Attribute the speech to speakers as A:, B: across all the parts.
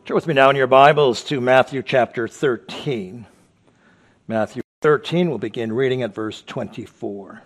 A: Turn with me now in your Bibles to Matthew chapter 13. Matthew 13, we'll begin reading at verse 24.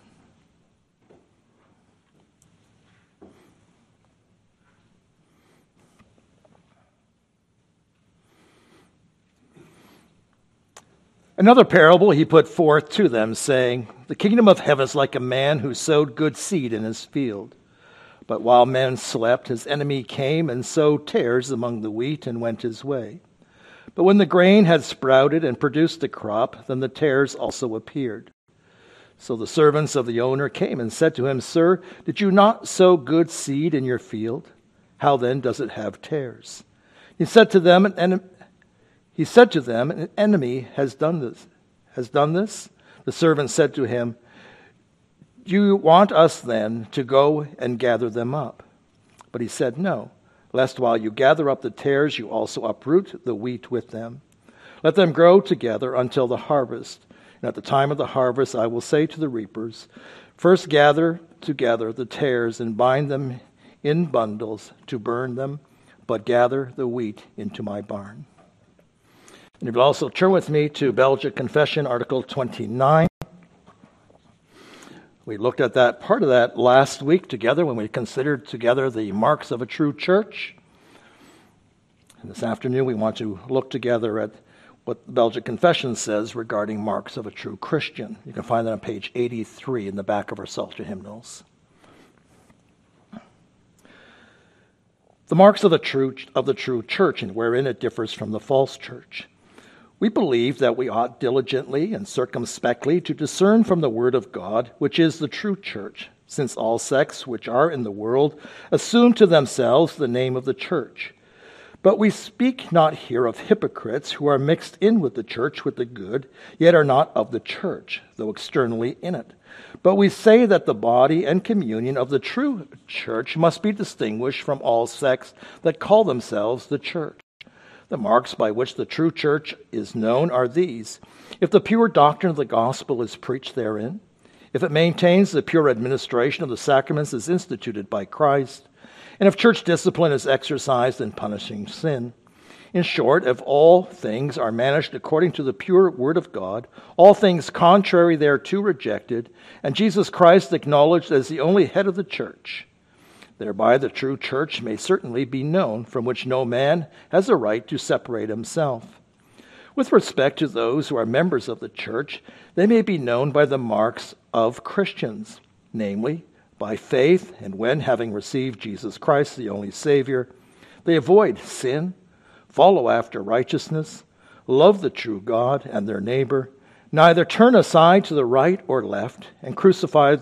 A: Another parable he put forth to them, saying, "The kingdom of heaven is like a man who sowed good seed in his field. But while men slept, his enemy came and sowed tares among the wheat and went his way. But when the grain had sprouted and produced a crop, then the tares also appeared. So the servants of the owner came and said to him, 'Sir, did you not sow good seed in your field? How then does it have tares?' He said to them, An enemy has done this. The servant said to him, 'Do you want us then to go and gather them up?' But he said, 'No, lest while you gather up the tares, you also uproot the wheat with them. Let them grow together until the harvest. And at the time of the harvest, I will say to the reapers, first gather together the tares and bind them in bundles to burn them, but gather the wheat into my barn.'" And if you'll also turn with me to Belgic Confession, Article 29. We looked at that part of that last week together when we considered together the marks of a true church. And this afternoon we want to look together at what the Belgic Confession says regarding marks of a true Christian. You can find that on page 83 in the back of our Psalter hymnals. The marks of the true church and wherein it differs from the false church. We believe that we ought diligently and circumspectly to discern from the word of God, which is the true church, since all sects which are in the world assume to themselves the name of the church. But we speak not here of hypocrites who are mixed in with the church with the good, yet are not of the church, though externally in it. But we say that the body and communion of the true church must be distinguished from all sects that call themselves the church. The marks by which the true church is known are these: if the pure doctrine of the gospel is preached therein, if it maintains the pure administration of the sacraments as instituted by Christ, and if church discipline is exercised in punishing sin. In short, if all things are managed according to the pure word of God, all things contrary thereto rejected, and Jesus Christ acknowledged as the only head of the church, thereby the true church may certainly be known, from which no man has a right to separate himself. With respect to those who are members of the church, they may be known by the marks of Christians, namely, by faith, and when, having received Jesus Christ, the only Savior, they avoid sin, follow after righteousness, love the true God and their neighbor, neither turn aside to the right or left, and crucify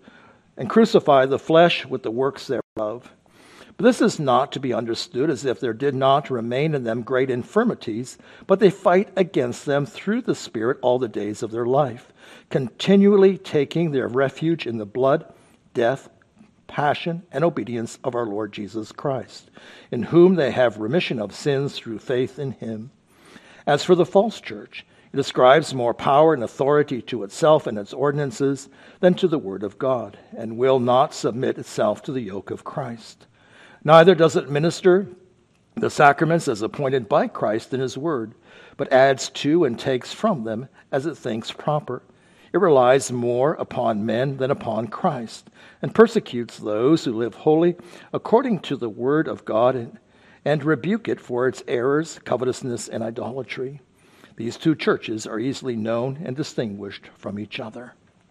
A: the flesh with the works thereof. But this is not to be understood as if there did not remain in them great infirmities, but they fight against them through the Spirit all the days of their life, continually taking their refuge in the blood, death, passion, and obedience of our Lord Jesus Christ, in whom they have remission of sins through faith in him. As for the false church, it ascribes more power and authority to itself and its ordinances than to the word of God, and will not submit itself to the yoke of Christ. Neither does it minister the sacraments as appointed by Christ in his word, but adds to and takes from them as it thinks proper. It relies more upon men than upon Christ, and persecutes those who live holy according to the word of God, and rebuke it for its errors, covetousness, and idolatry. These two churches are easily known and distinguished from each other.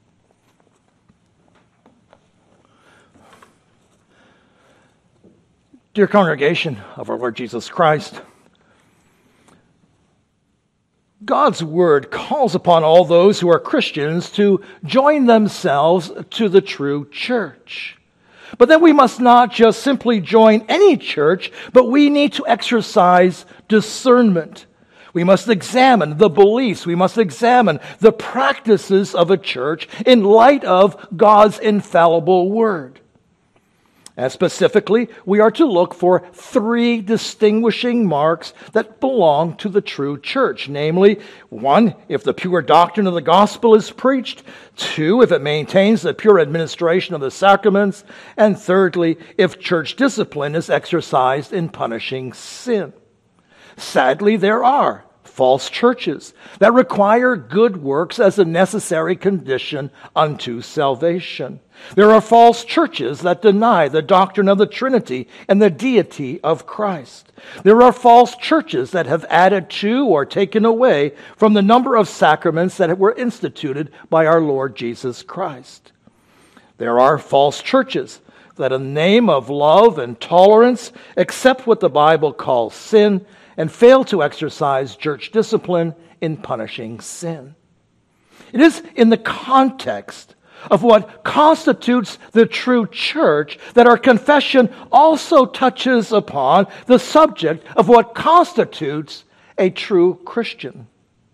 A: Dear congregation of our Lord Jesus Christ, God's word calls upon all those who are Christians to join themselves to the true church. But then we must not just simply join any church, but we need to exercise discernment. We must examine the beliefs. We must examine the practices of a church in light of God's infallible word. And specifically, we are to look for three distinguishing marks that belong to the true church. Namely, 1, if the pure doctrine of the gospel is preached. 2, if it maintains the pure administration of the sacraments. And thirdly, if church discipline is exercised in punishing sin. Sadly, there are false churches that require good works as a necessary condition unto salvation. There are false churches that deny the doctrine of the Trinity and the deity of Christ. There are false churches that have added to or taken away from the number of sacraments that were instituted by our Lord Jesus Christ. There are false churches that in the name of love and tolerance accept what the Bible calls sin and fail to exercise church discipline in punishing sin. It is in the context of what constitutes the true church that our confession also touches upon the subject of what constitutes a true Christian.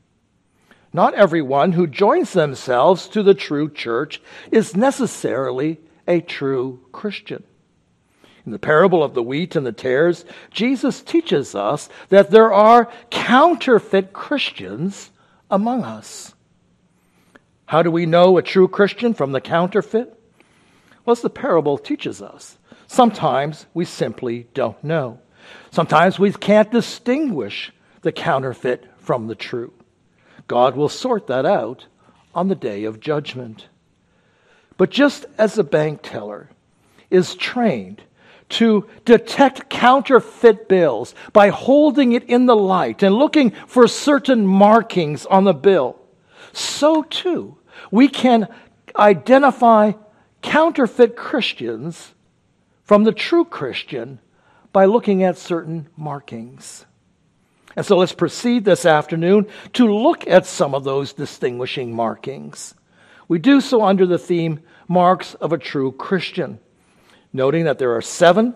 A: Not everyone who joins themselves to the true church is necessarily a true Christian. In the parable of the wheat and the tares, Jesus teaches us that there are counterfeit Christians among us. How do we know a true Christian from the counterfeit? Well, as the parable teaches us, sometimes we simply don't know. Sometimes we can't distinguish the counterfeit from the true. God will sort that out on the day of judgment. But just as a bank teller is trained to detect counterfeit bills by holding it in the light and looking for certain markings on the bill, so too we can identify counterfeit Christians from the true Christian by looking at certain markings. And so let's proceed this afternoon to look at some of those distinguishing markings. We do so under the theme, Marks of a True Christian, noting that there are 7.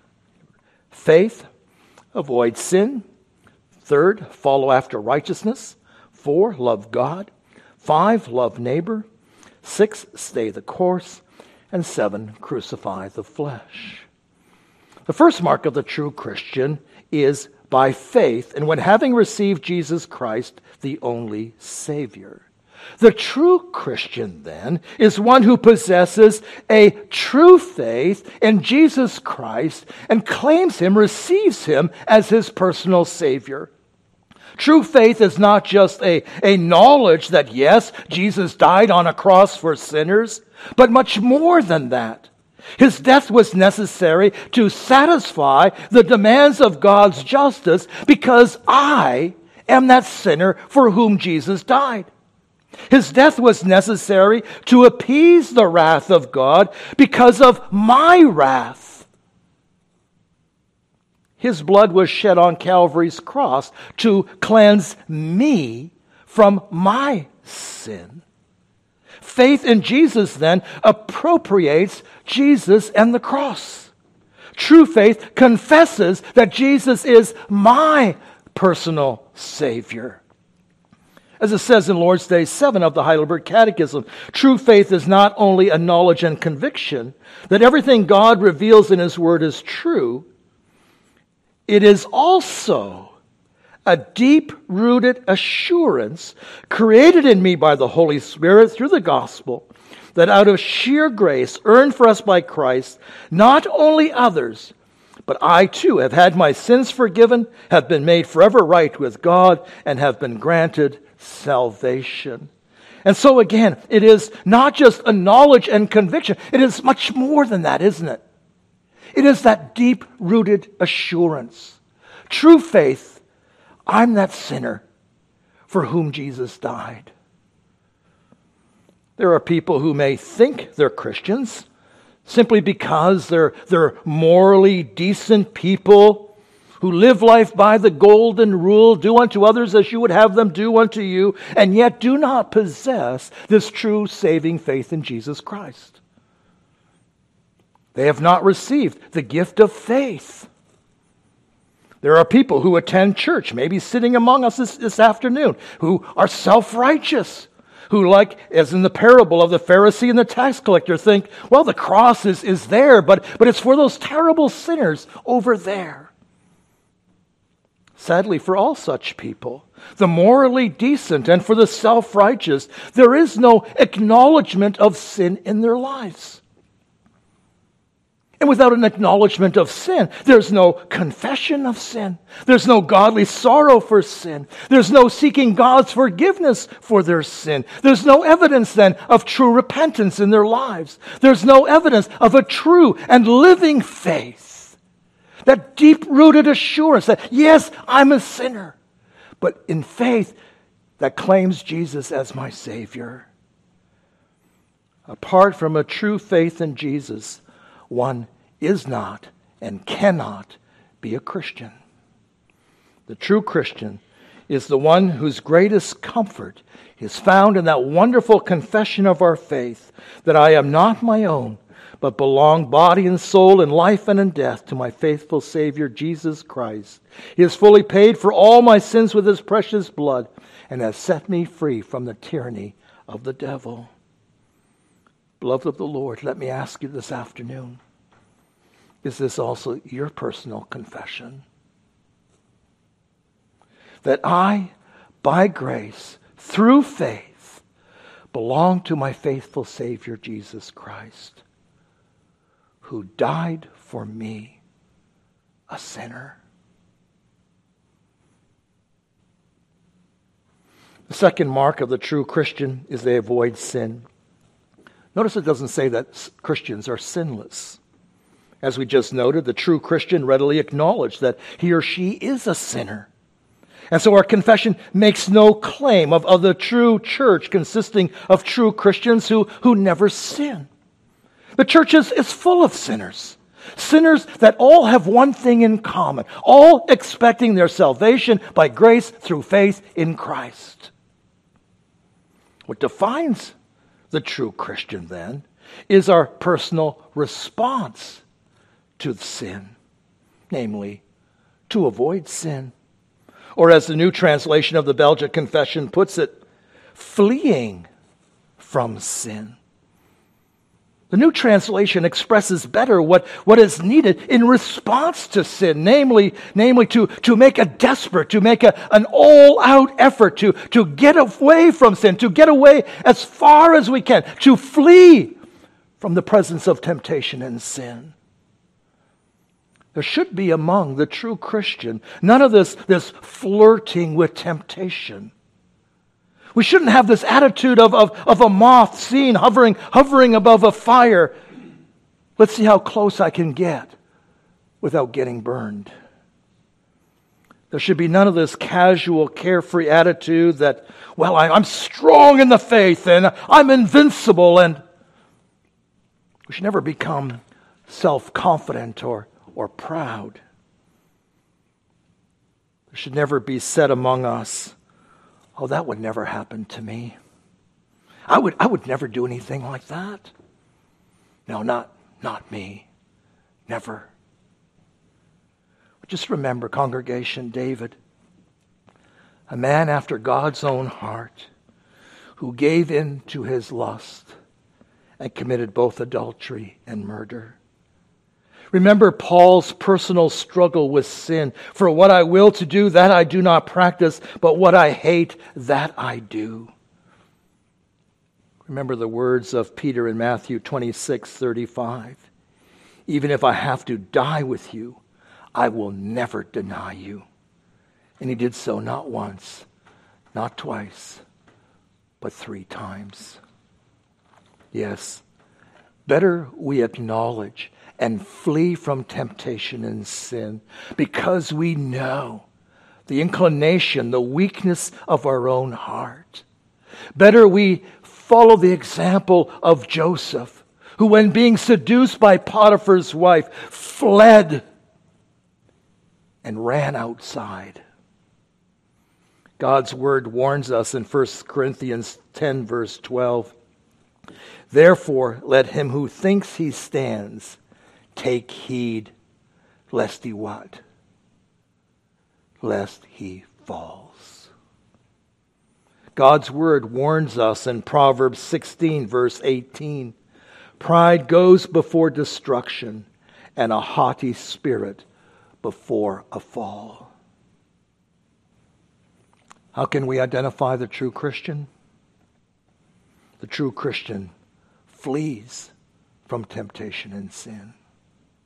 A: Faith, avoid sin. 3, follow after righteousness. 4, love God. 5, love neighbor. 6, stay the course. And 7, crucify the flesh. The first mark of the true Christian is by faith, and when having received Jesus Christ, the only Savior. The true Christian, then, is one who possesses a true faith in Jesus Christ and claims Him, receives Him as his personal Savior. True faith is not just a knowledge that, yes, Jesus died on a cross for sinners, but much more than that. His death was necessary to satisfy the demands of God's justice because I am that sinner for whom Jesus died. His death was necessary to appease the wrath of God because of my wrath. His blood was shed on Calvary's cross to cleanse me from my sin. Faith in Jesus, then, appropriates Jesus and the cross. True faith confesses that Jesus is my personal Savior. As it says in Lord's Day 7 of the Heidelberg Catechism, true faith is not only a knowledge and conviction that everything God reveals in His Word is true, it is also a deep-rooted assurance created in me by the Holy Spirit through the gospel that out of sheer grace earned for us by Christ, not only others, but I too have had my sins forgiven, have been made forever right with God, and have been granted salvation. And so again, it is not just a knowledge and conviction. It is much more than that, isn't it? It is that deep-rooted assurance. True faith, I'm that sinner for whom Jesus died. There are people who may think they're Christians simply because they're morally decent people who live life by the golden rule, do unto others as you would have them do unto you, and yet do not possess this true saving faith in Jesus Christ. They have not received the gift of faith. There are people who attend church, maybe sitting among us this afternoon, who are self-righteous, who, like as in the parable of the Pharisee and the tax collector, think, well, the cross is there, but it's for those terrible sinners over there. Sadly, for all such people, the morally decent and for the self-righteous, there is no acknowledgement of sin in their lives. And without an acknowledgement of sin, there's no confession of sin. There's no godly sorrow for sin. There's no seeking God's forgiveness for their sin. There's no evidence then of true repentance in their lives. There's no evidence of a true and living faith. That deep-rooted assurance that, yes, I'm a sinner, but in faith that claims Jesus as my Savior. Apart from a true faith in Jesus, one is not and cannot be a Christian. The true Christian is the one whose greatest comfort is found in that wonderful confession of our faith, that I am not my own, but belong body and soul in life and in death to my faithful Savior, Jesus Christ. He has fully paid for all my sins with his precious blood and has set me free from the tyranny of the devil. Beloved of the Lord, let me ask you this afternoon, is this also your personal confession? That I, by grace, through faith, belong to my faithful Savior, Jesus Christ, who died for me, a sinner. The second mark of the true Christian is they avoid sin. Notice it doesn't say that Christians are sinless. As we just noted, the true Christian readily acknowledged that he or she is a sinner. And so our confession makes no claim of the true church consisting of true Christians who never sin. The church is full of sinners. Sinners that all have one thing in common, all expecting their salvation by grace through faith in Christ. What defines the true Christian, then, is our personal response to sin, namely, to avoid sin. Or as the New Translation of the Belgic Confession puts it, fleeing from sin. The New Translation expresses better what is needed in response to sin, namely to make a desperate, to make an all-out effort to get away from sin, to get away as far as we can, to flee from the presence of temptation and sin. There should be among the true Christian none of this flirting with temptation. We shouldn't have this attitude of a moth seen hovering above a fire. Let's see how close I can get without getting burned. There should be none of this casual, carefree attitude that, well, I'm strong in the faith and I'm invincible. And we should never become self-confident or proud. There should never be said among us, oh, that would never happen to me. I would never do anything like that. No, not me. Never. Just remember, congregation, David, a man after God's own heart, who gave in to his lust and committed both adultery and murder. Remember Paul's personal struggle with sin. For what I will to do, that I do not practice, but what I hate, that I do. Remember the words of Peter in Matthew 26:35. Even if I have to die with you, I will never deny you. And he did so not once, not twice, but 3 times. Yes, better we acknowledge and flee from temptation and sin, because we know the inclination, the weakness of our own heart. Better we follow the example of Joseph, who when being seduced by Potiphar's wife, fled and ran outside. God's word warns us in 1 Corinthians 10, verse 12. Therefore, let him who thinks he stands take heed, lest he what? Lest he falls. God's word warns us in Proverbs 16, verse 18. Pride goes before destruction, and a haughty spirit before a fall. How can we identify the true Christian? The true Christian flees from temptation and sin.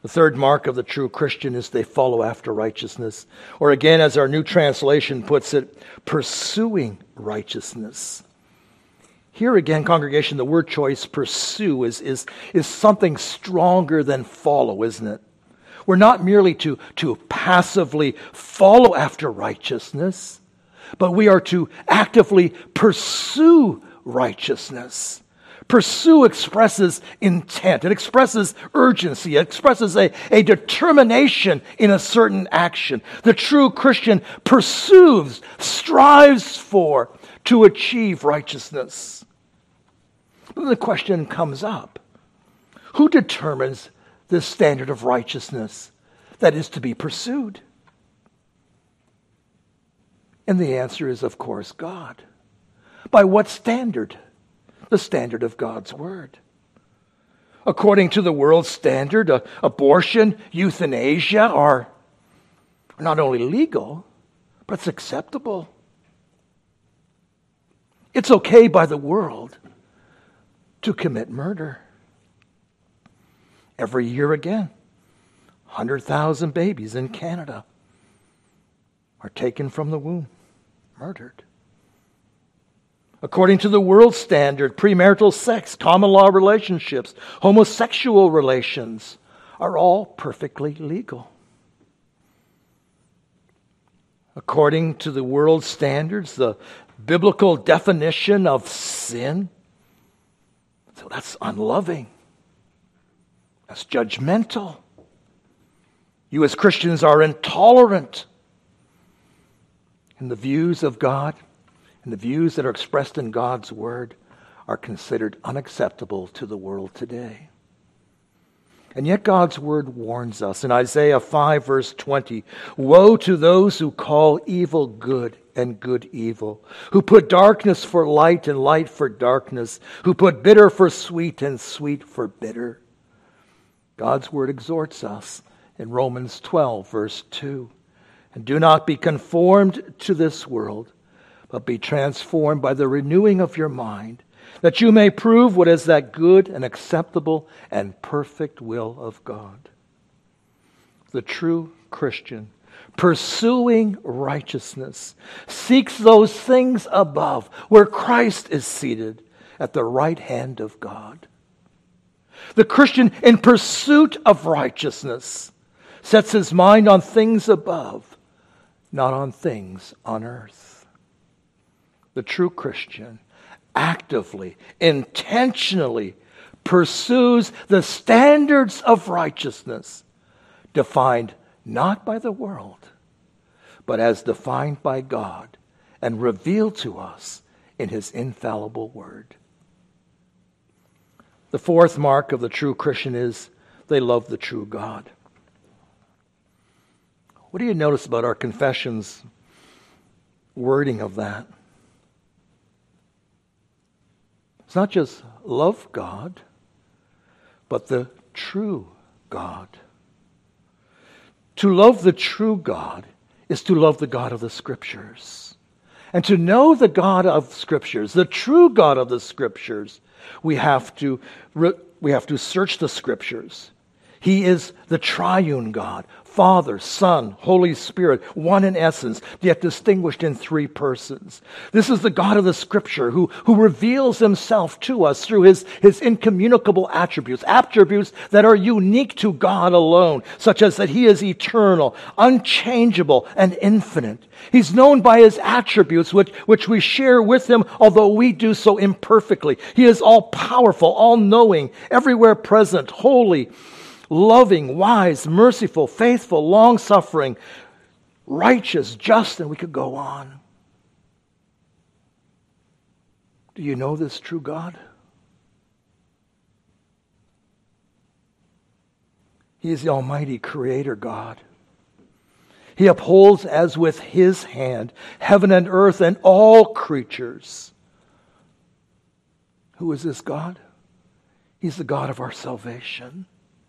A: The third mark of the true Christian is they follow after righteousness. Or again, as our New Translation puts it, pursuing righteousness. Here again, congregation, the word choice, pursue, is something stronger than follow, isn't it? We're not merely to passively follow after righteousness, but we are to actively pursue righteousness. Pursue expresses intent. It expresses urgency. It expresses a determination in a certain action. The true Christian pursues, strives for, to achieve righteousness. Then the question comes up, who determines this standard of righteousness that is to be pursued? And the answer is, of course, God. By what standard? The standard of God's Word. According to the world's standard, abortion, euthanasia are not only legal, but it's acceptable. It's okay by the world to commit murder. Every year again, 100,000 babies in Canada are taken from the womb, murdered. According to the world standard, premarital sex, common law relationships, homosexual relations are all perfectly legal. According to the world standards, the biblical definition of sin, so that's unloving. That's judgmental. You as Christians are intolerant. And the views of God and the views that are expressed in God's Word are considered unacceptable to the world today. And yet God's Word warns us in Isaiah 5 verse 20, "Woe to those who call evil good and good evil, who put darkness for light and light for darkness, who put bitter for sweet and sweet for bitter." God's Word exhorts us in Romans 12 verse 2, "And do not be conformed to this world, but be transformed by the renewing of your mind, that you may prove what is that good and acceptable and perfect will of God." The true Christian, pursuing righteousness, seeks those things above, where Christ is seated at the right hand of God. The Christian, in pursuit of righteousness, sets his mind on things above, not on things on earth. The true Christian actively, intentionally pursues the standards of righteousness defined not by the world, but as defined by God and revealed to us in His infallible Word. The fourth mark of the true Christian is they love the true God. What do you notice about our confession's wording of that? It's not just love God, but the true God. To love the true God is to love the God of the Scriptures. And to know the God of Scriptures, the true God of the Scriptures, we have to search the Scriptures. He is the triune God, Father, Son, Holy Spirit, one in essence, yet distinguished in three persons. This is the God of the Scripture who reveals Himself to us through His incommunicable attributes that are unique to God alone, such as that He is eternal, unchangeable, and infinite. He's known by His attributes, which we share with Him, although we do so imperfectly. He is all-powerful, all-knowing, everywhere present, holy, loving, wise, merciful, faithful, long-suffering, righteous, just, and we could go on. Do you know this true God? He is the Almighty Creator God. He upholds as with His hand heaven and earth and all creatures. Who is this God? He's the God of our salvation.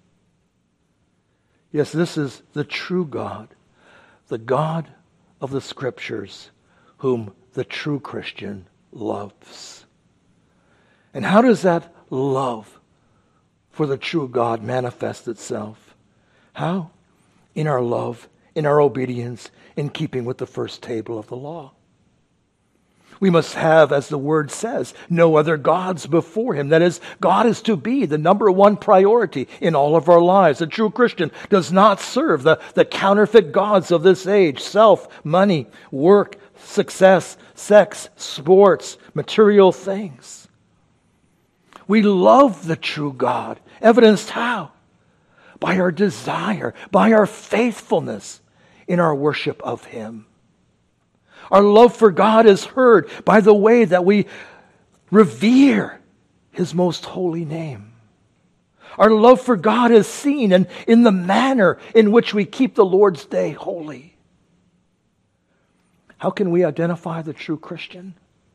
A: Yes, this is the true God, the God of the Scriptures, whom the true Christian loves. And how does that love for the true God manifest itself? How? In our love, in our obedience, in keeping with the first table of the law. We must have, as the word says, no other gods before him. That is, God is to be the number one priority in all of our lives. A true Christian does not serve the counterfeit gods of this age: self, money, work, success, sex, sports, material things. We love the true God. Evidenced how? By our desire, by our faithfulness in our worship of him. Our love for God is heard by the way that we revere his most holy name. Our love for God is seen in the manner in which we keep the Lord's day holy. How can we identify the true Christian?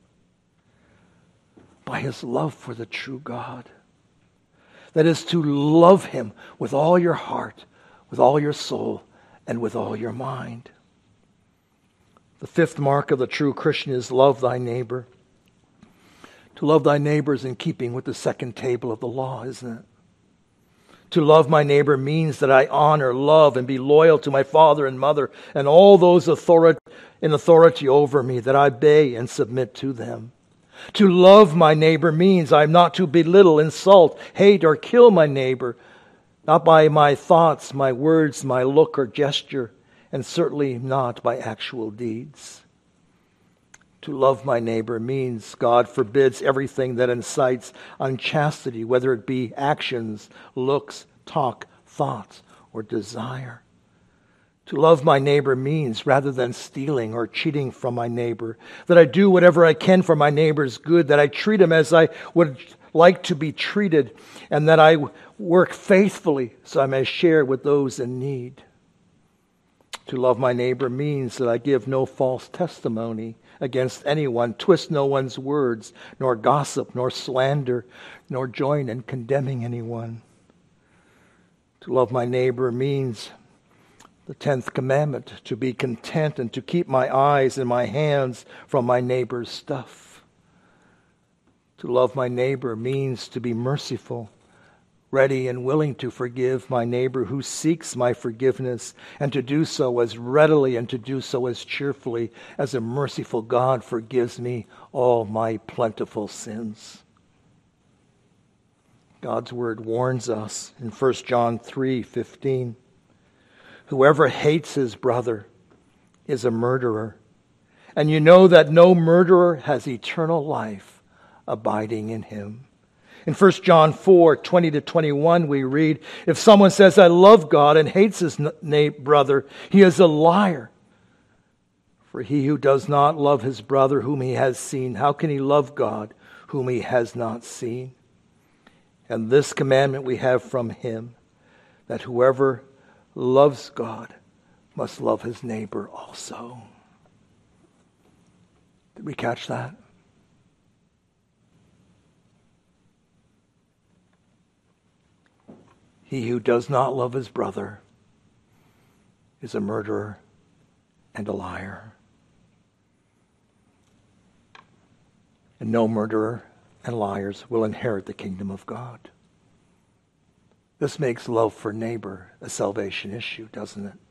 A: By his love for the true God. That is, to love him with all your heart, with all your soul, and with all your mind. The fifth mark of the true Christian is love thy neighbor. To love thy neighbor is in keeping with the second table of the law, isn't it? To love my neighbor means that I honor, love, and be loyal to my father and mother and all those in authority over me, that I obey and submit to them. To love my neighbor means I'm not to belittle, insult, hate, or kill my neighbor, not by my thoughts, my words, my look or gesture, and certainly not by actual deeds. To love my neighbor means God forbids everything that incites unchastity, whether it be actions, looks, talk, thoughts, or desire. To love my neighbor means, rather than stealing or cheating from my neighbor, that I do whatever I can for my neighbor's good, that I treat him as I would like to be treated, and that I work faithfully so I may share with those in need. To love my neighbor means that I give no false testimony against anyone, twist no one's words, nor gossip, nor slander, nor join in condemning anyone. To love my neighbor means the 10th commandment, to be content and to keep my eyes and my hands from my neighbor's stuff. To love my neighbor means to be merciful, ready and willing to forgive my neighbor who seeks my forgiveness, and to do so as readily and to do so as cheerfully as a merciful God forgives me all my plentiful sins. God's word warns us in 1 John 3:15. Whoever hates his brother is a murderer, and you know that no murderer has eternal life abiding in him. In 1 John 4:20-21, we read, if someone says, I love God, and hates his brother, he is a liar. For he who does not love his brother whom he has seen, how can he love God whom he has not seen? And this commandment we have from him, that whoever loves God must love his neighbor also. Did we catch that? He who does not love his brother is a murderer and a liar. And no murderer and liars will inherit the kingdom of God. This makes love for neighbor a salvation issue, doesn't it?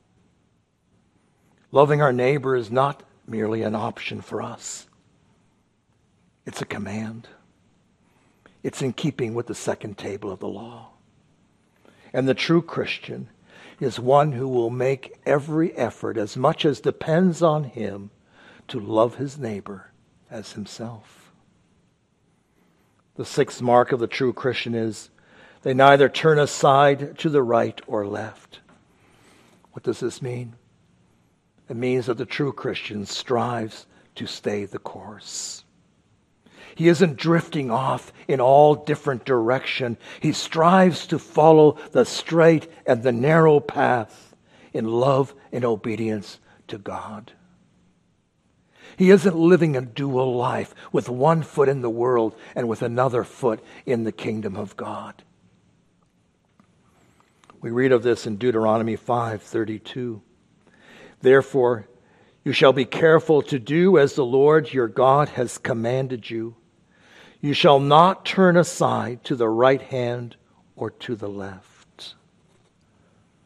A: Loving our neighbor is not merely an option for us. It's a command. It's in keeping with the second table of the law. And the true Christian is one who will make every effort, as much as depends on him, to love his neighbor as himself. The sixth mark of the true Christian is they neither turn aside to the right or left. What does this mean? It means that the true Christian strives to stay the course. He isn't drifting off in all different directions. He strives to follow the straight and the narrow path in love and obedience to God. He isn't living a dual life with one foot in the world and with another foot in the kingdom of God. We read of this in Deuteronomy 5:32. Therefore, you shall be careful to do as the Lord your God has commanded you. You shall not turn aside to the right hand or to the left.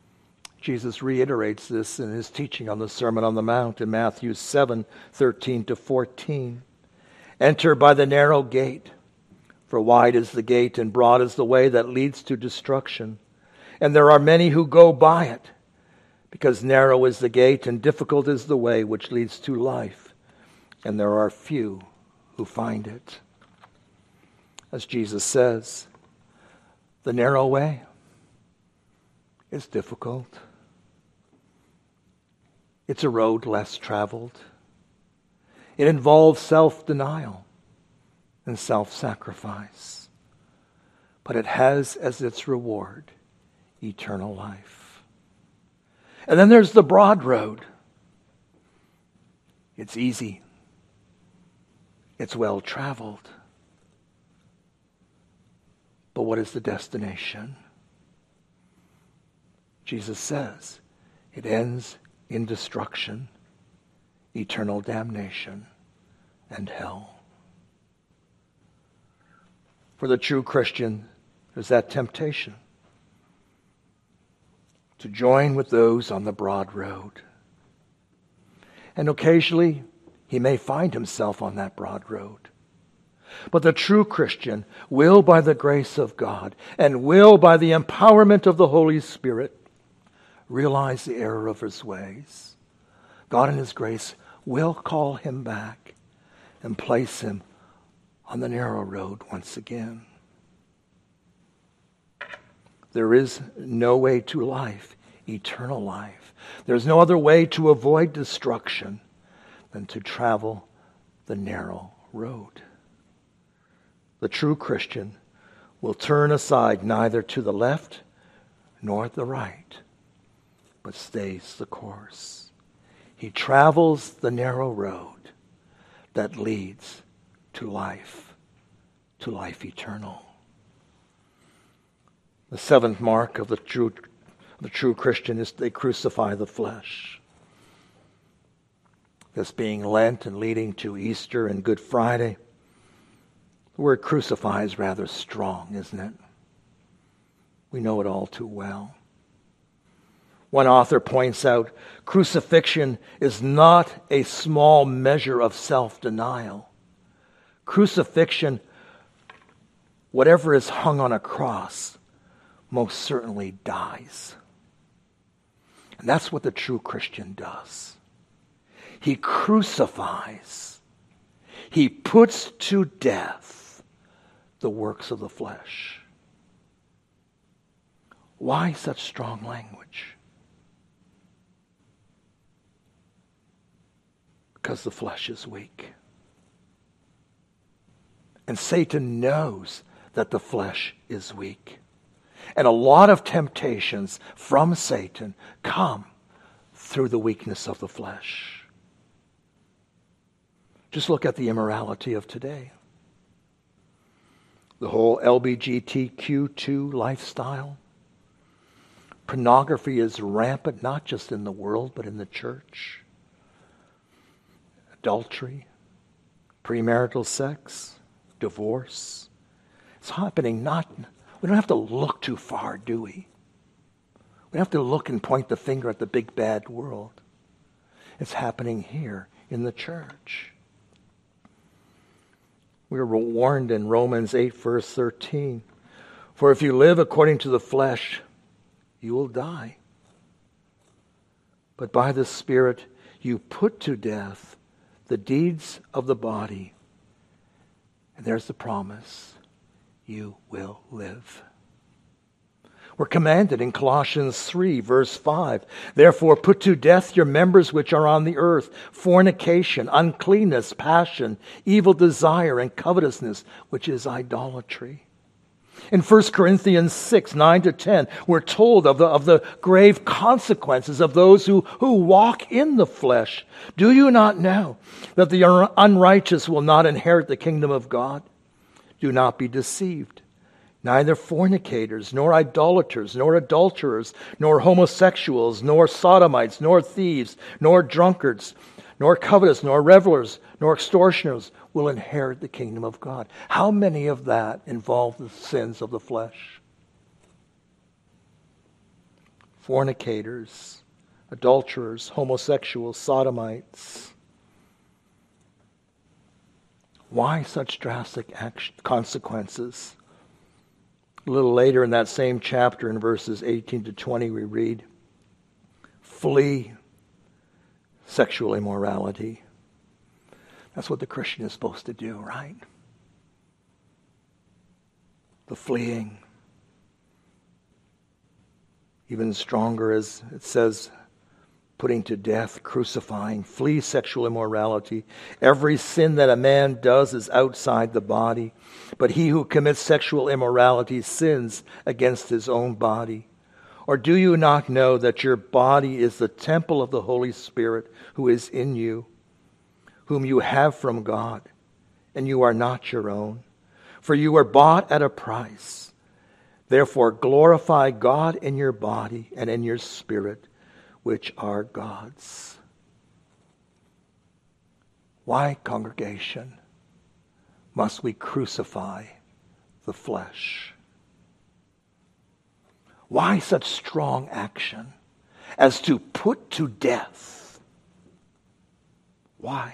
A: Jesus reiterates this in his teaching on the Sermon on the Mount in Matthew 7:13-14. Enter by the narrow gate, for wide is the gate and broad is the way that leads to destruction, and there are many who go by it, because narrow is the gate and difficult is the way which leads to life, and there are few who find it. As Jesus says, the narrow way is difficult. It's a road less traveled. It involves self-denial and self-sacrifice. But it has as its reward eternal life. And then there's the broad road. It's easy. It's well traveled. But what is the destination? Jesus says it ends in destruction, eternal damnation, and hell. For the true Christian, there's that temptation to join with those on the broad road. And occasionally, he may find himself on that broad road. But the true Christian will, by the grace of God, and will, by the empowerment of the Holy Spirit, realize the error of his ways. God in his grace will call him back and place him on the narrow road once again. There is no way to life, eternal life. There's no other way to avoid destruction than to travel the narrow road. The true Christian will turn aside neither to the left nor the right, but stays the course. He travels the narrow road that leads to life eternal. The seventh mark of the true Christian is they crucify the flesh. This being Lent and leading to Easter and Good Friday, the word crucify is rather strong, isn't it? We know it all too well. One author points out, crucifixion is not a small measure of self-denial. Crucifixion, whatever is hung on a cross, most certainly dies. And that's what the true Christian does. He crucifies. He puts to death the works of the flesh. Why such strong language? Because the flesh is weak. And Satan knows that the flesh is weak. And a lot of temptations from Satan come through the weakness of the flesh. Just look at the immorality of today. The whole LGBTQ2 lifestyle. Pornography is rampant, not just in the world, but in the church. Adultery, premarital sex, divorce. It's happening we don't have to look too far, do we? We don't have to look and point the finger at the big bad world. It's happening here in the church. We were warned in Romans 8, verse 13, for if you live according to the flesh, you will die. But by the Spirit, you put to death the deeds of the body. And there's the promise. You will live. We're commanded in Colossians 3, verse 5, therefore put to death your members which are on the earth, fornication, uncleanness, passion, evil desire, and covetousness, which is idolatry. In 1 Corinthians 6, 9-10, we're told of the grave consequences of those who walk in the flesh. Do you not know that the unrighteous will not inherit the kingdom of God? Do not be deceived. Neither fornicators, nor idolaters, nor adulterers, nor homosexuals, nor sodomites, nor thieves, nor drunkards, nor covetous, nor revelers, nor extortioners will inherit the kingdom of God. How many of that involve the sins of the flesh? fornicators, adulterers, homosexuals, sodomites. Why such drastic consequences? A little later in that same chapter, in verses 18 to 20, we read, "Flee sexual immorality." That's what the Christian is supposed to do, right? The fleeing. Even stronger, as it says, putting to death, crucifying. Flee sexual immorality. Every sin that a man does is outside the body, but he who commits sexual immorality sins against his own body. Or do you not know that your body is the temple of the Holy Spirit who is in you, whom you have from God, and you are not your own? For you were bought at a price. Therefore glorify God in your body and in your spirit, which are God's. Why, congregation, must we crucify the flesh? Why such strong action as to put to death? Why?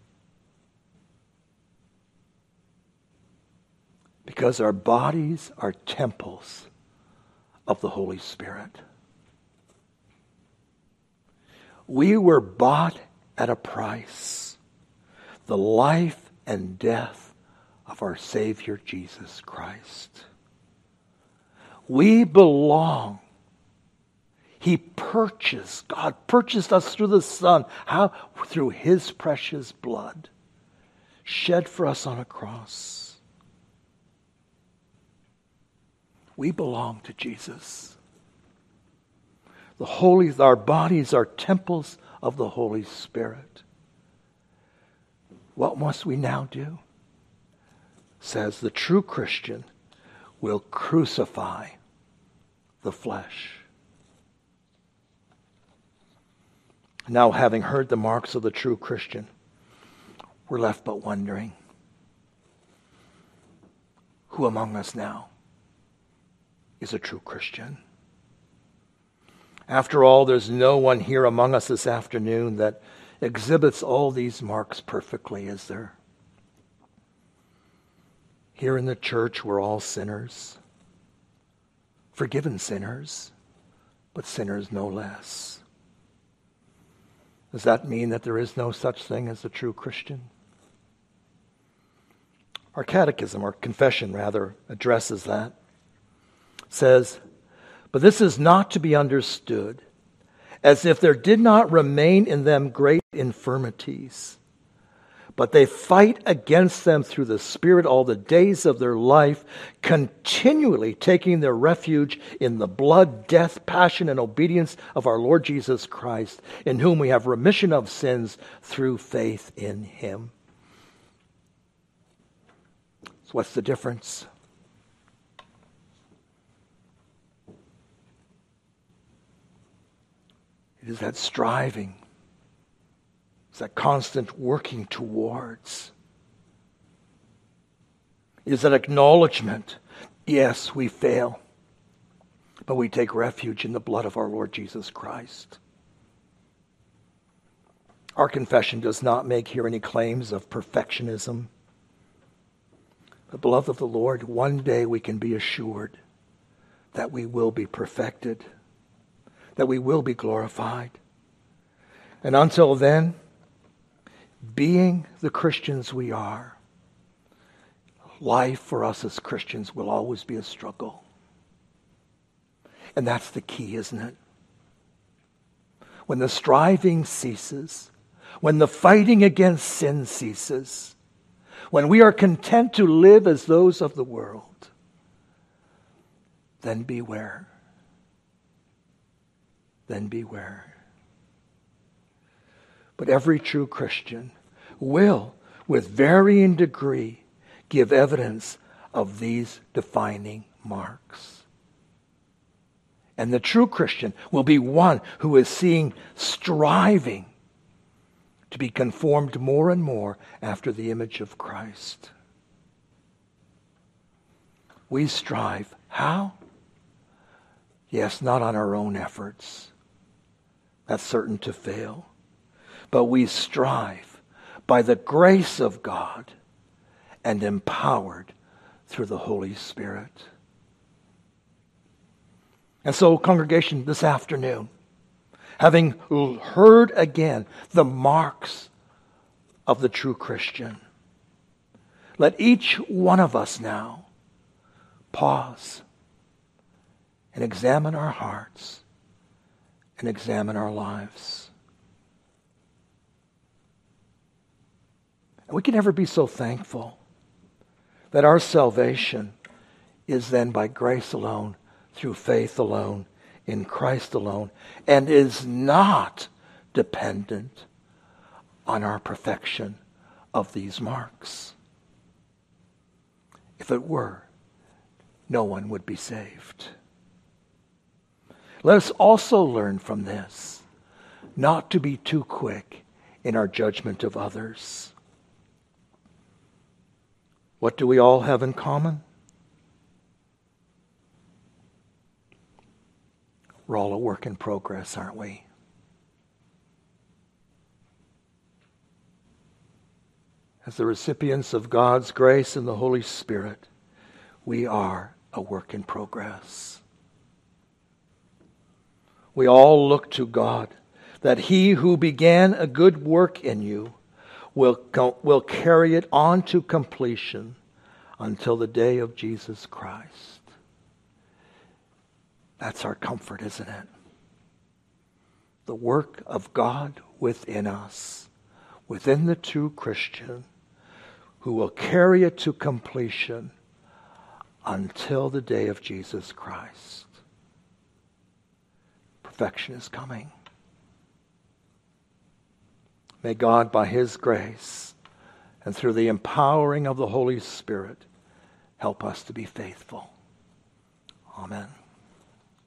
A: Because our bodies are temples of the Holy Spirit. We were bought at a price, the life and death of our Savior Jesus Christ. We belong. God purchased us through the Son. How? Through His precious blood, shed for us on a cross. We belong to Jesus. Our bodies are temples of the Holy Spirit. What must we now do? Says the true Christian will crucify the flesh. Now, having heard the marks of the true Christian, we're left but wondering, who among us now is a true Christian? After all, there's no one here among us this afternoon that exhibits all these marks perfectly, is there? Here in the church, we're all sinners. Forgiven sinners, but sinners no less. Does that mean that there is no such thing as a true Christian? Our catechism, or confession rather, addresses that. It says, "But this is not to be understood as if there did not remain in them great infirmities, but they fight against them through the Spirit all the days of their life, continually taking their refuge in the blood, death, passion, and obedience of our Lord Jesus Christ, in whom we have remission of sins through faith in Him." So what's the difference? It is that striving. It's that constant working towards. It is that acknowledgement. Yes, we fail, but we take refuge in the blood of our Lord Jesus Christ. Our confession does not make here any claims of perfectionism. But beloved of the Lord, one day we can be assured that we will be perfected, that we will be glorified. And until then, being the Christians we are, life for us as Christians will always be a struggle. And that's the key, isn't it? When the striving ceases, when the fighting against sin ceases, when we are content to live as those of the world, then beware. Then beware. But every true Christian will, with varying degree, give evidence of these defining marks. And the true Christian will be one who is striving to be conformed more and more after the image of Christ. We strive. How? Yes, not on our own efforts. That's certain to fail. But we strive by the grace of God and empowered through the Holy Spirit. And so, congregation, this afternoon, having heard again the marks of the true Christian, let each one of us now pause and examine our hearts and examine our lives. And we can never be so thankful that our salvation is then by grace alone, through faith alone, in Christ alone, and is not dependent on our perfection of these marks. If it were, no one would be saved. Let us also learn from this not to be too quick in our judgment of others. What do we all have in common? We're all a work in progress, aren't we? As the recipients of God's grace and the Holy Spirit, we are a work in progress. We all look to God, that He who began a good work in you will carry it on to completion until the day of Jesus Christ. That's our comfort, isn't it? The work of God within us, within the true Christian, who will carry it to completion until the day of Jesus Christ. Perfection is coming. May God, by His grace and through the empowering of the Holy Spirit, help us to be faithful. Amen.